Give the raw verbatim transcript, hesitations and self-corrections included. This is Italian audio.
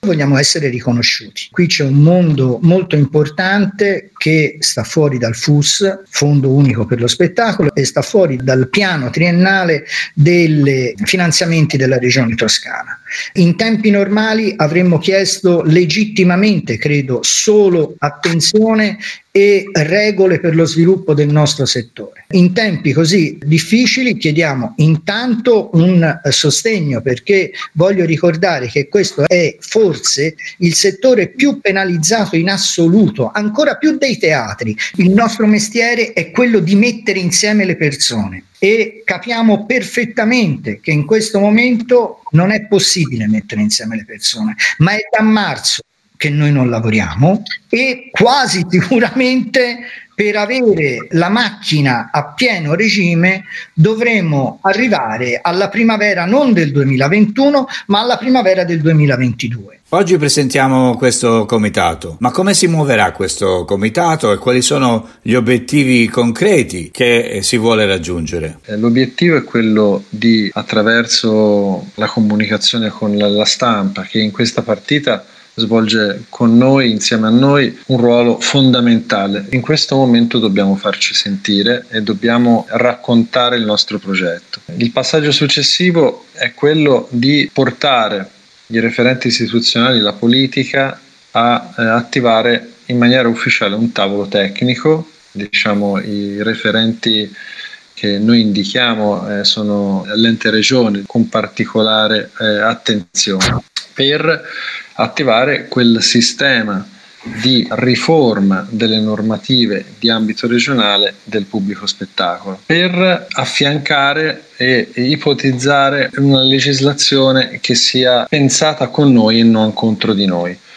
vogliamo essere riconosciuti. Qui c'è un mondo molto importante che sta fuori dal F U S, Fondo Unico per lo Spettacolo, e sta fuori dal piano triennale dei finanziamenti della Regione Toscana. In tempi normali avremmo chiesto legittimamente, credo, solo attenzione e regole per lo sviluppo del nostro settore. In tempi così difficili chiediamo intanto un sostegno, perché voglio ricordare che questo è forse il settore più penalizzato in assoluto, ancora più dei teatri. Il nostro mestiere è quello di mettere insieme le persone e capiamo perfettamente che in questo momento non è possibile mettere insieme le persone, ma è da marzo che noi non lavoriamo e quasi sicuramente per avere la macchina a pieno regime dovremo arrivare alla primavera non del duemilaventuno ma alla primavera del duemilaventidue. Oggi presentiamo questo comitato, ma come si muoverà questo comitato e quali sono gli obiettivi concreti che si vuole raggiungere? L'obiettivo è quello di, attraverso la comunicazione con la stampa, che in questa partita svolge con noi, insieme a noi, un ruolo fondamentale. In questo momento dobbiamo farci sentire e dobbiamo raccontare il nostro progetto. Il passaggio successivo è quello di portare i referenti istituzionali, la politica, a eh, attivare in maniera ufficiale un tavolo tecnico. Diciamo, i referenti che noi indichiamo eh, sono l'ente regione, con particolare eh, attenzione, per attivare quel sistema di riforma delle normative di ambito regionale del pubblico spettacolo, per affiancare e ipotizzare una legislazione che sia pensata con noi e non contro di noi.